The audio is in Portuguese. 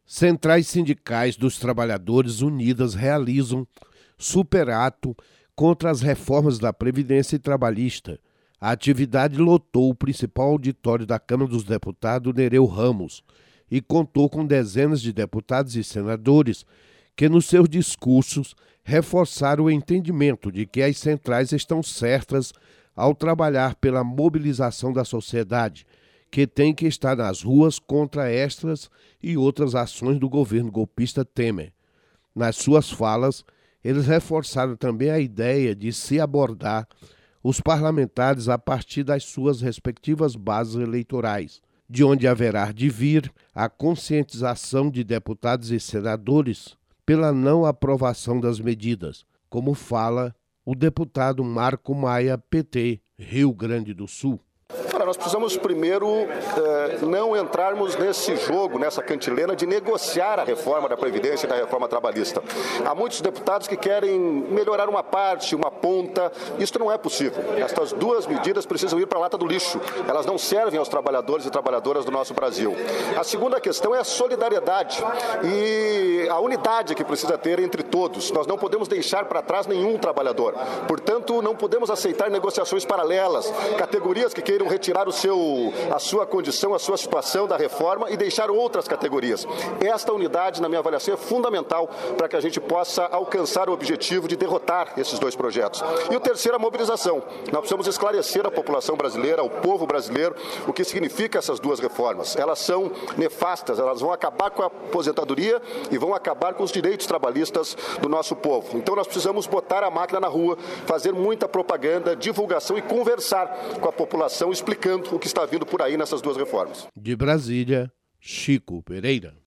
Centrais sindicais dos trabalhadores unidas realizam superato contra as reformas da Previdência e Trabalhista. A atividade lotou o principal auditório da Câmara dos Deputados, Nereu Ramos, e contou com dezenas de deputados e senadores que, nos seus discursos, reforçaram o entendimento de que as centrais estão certas ao trabalhar pela mobilização da sociedade, que tem que estar nas ruas contra estas e outras ações do governo golpista Temer. Nas suas falas, eles reforçaram também a ideia de se abordar os parlamentares a partir das suas respectivas bases eleitorais, de onde haverá de vir a conscientização de deputados e senadores pela não aprovação das medidas, como fala o deputado Marco Maia, PT, Rio Grande do Sul. Nós precisamos primeiro não entrarmos nesse jogo, nessa cantilena de negociar a reforma da Previdência e da reforma trabalhista. Há muitos deputados que querem melhorar uma parte, uma ponta. Isso não é possível. Estas duas medidas precisam ir para a lata do lixo. Elas não servem aos trabalhadores e trabalhadoras do nosso Brasil. A segunda questão é a solidariedade e a unidade que precisa ter entre todos. Nós não podemos deixar para trás nenhum trabalhador. Portanto, não podemos aceitar negociações paralelas, categorias que queiram retirar a sua condição, a sua situação da reforma e deixar outras categorias. Esta unidade, na minha avaliação, é fundamental para que a gente possa alcançar o objetivo de derrotar esses dois projetos. E o terceiro, a mobilização. Nós precisamos esclarecer a população brasileira, ao povo brasileiro, o que significa essas duas reformas. Elas são nefastas, elas vão acabar com a aposentadoria e vão acabar com os direitos trabalhistas do nosso povo. Então nós precisamos botar a máquina na rua, fazer muita propaganda, divulgação e conversar com a população, explicando o que está vindo por aí nessas duas reformas. De Brasília, Chico Pereira.